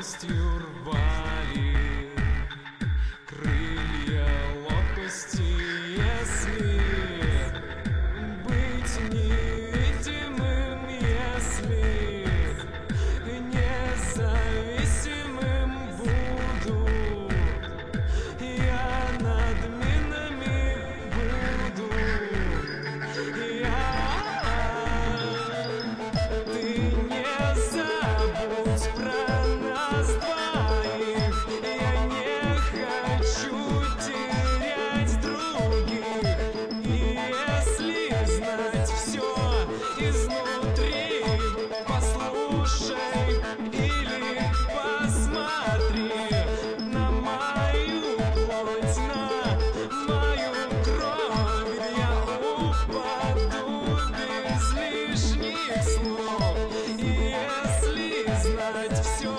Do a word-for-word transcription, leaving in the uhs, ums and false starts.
лопастью рвали крылья лопасти, если быть невидимым, если независимым буду, я над минами буду, я. Ты не забудь про нас двоих, я не хочу терять других. И если знать все изнутри, послушай или посмотри на мою плоть, на мою кровь. Я упаду без лишних слов. И если знать все